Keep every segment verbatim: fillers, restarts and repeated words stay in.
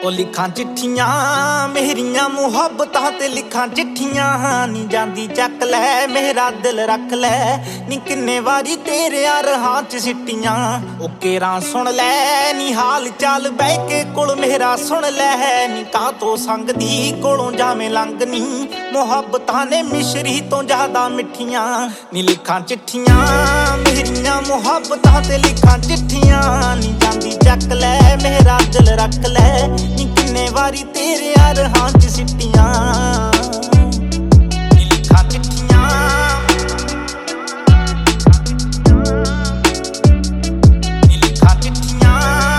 ओ लिखां चिट्ठियां मेरियां मुहब्बतां ते लिखां चिट्ठियां नी जांदी चक लै मेरा दिल रख लै नी किन्ने वारी तेरे राहां च सिट्टियां ओ केरां सुन लै नी हाल चाल बह के कोल मेरा सुन लै नी कां तो संगदी कोलों जावें लंघ नी मुहब्बतां ने मिश्री तो ज्यादा मिठियां नी लिखां चिट्ठियां मेरियां मुहब्बतां ते लिखां चिट्ठियां नी जांदी चक लै मेरा दिल रख लै नी किन्ने वारी तेरे राहां च सिट्टियां नी लिखां चिट्ठियां नी लिखां चिट्ठियां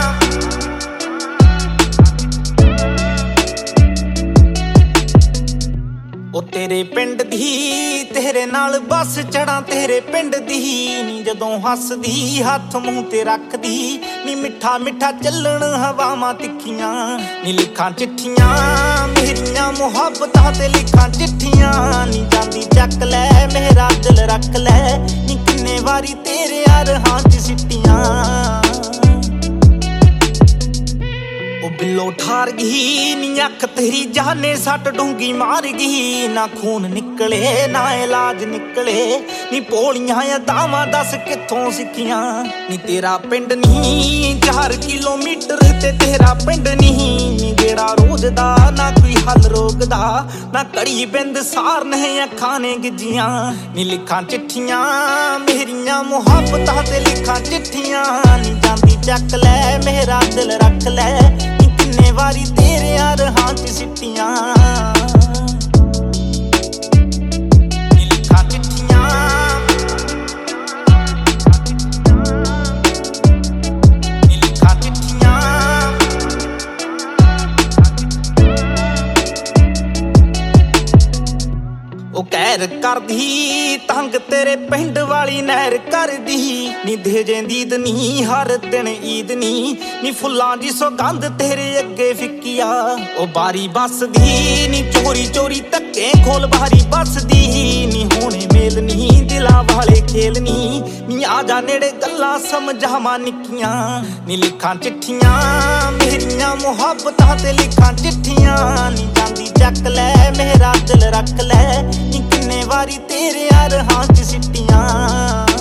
ओ तेरे पिंड दी तेरे नाल बस चढ़ां तेरे पिंड दी नी जदों हसदी हथ मूंह ते रखदी नी मिठा मिठा चलण हवावां तिखियां नी लिखां चिट्ठियां मेरियां मुहब्बतां ते लिखां चिट्ठियां नी जांदी चक लै मेरा दिल रख लै नी किन्ने वारी तेरे राहां च सिट्टियां बिल्लो ठार गई नी अख तेरी जाने सट डूंगी मार गई ना खून निकले ना इलाज निकले नी पोलियां अदावां दस कित्थों सिक्खियां नी तेरा पिंड नहीं चार किलोमीटर ते तेरा पिंड नहीं नी गेड़ा रोज दा ना कोई हल रोग दा ना कड़ी बिंद सार नहीं अखां ने गिज्जियां नी लिखां चिट्ठियां मेरियां मुहब्बतां ते लिखां चिट्ठियां नी जांदी चक लै मेरा दिल रख लै किन्ने वारी तेरे राहां च सिट्टियां नी लिखां चिट्ठियां नी लिखां चिट्ठियां ओ कहर करदी तंग तेरे पिंड वाली नहर करदी नी दे जेंदी नी हर दिन ईद नी नी फुल्लां दी सौगंध तेरे अगे फिक्किया ओ बारी बसदी नी चोरी चोरी धक्के खोल बारी बसदी नी होने मेल नी दिलां वाले खेल नी नी आजा नेड़े गल्लां समझावां निक्कियां नी लिखां चिट्ठियां मेरियां मुहब्बतां ते लिखां चिट्ठियां नी जांदी चक लै मेरा दिल रख लै नी किन्ने वारी तेरे राहां च सिट्टियां।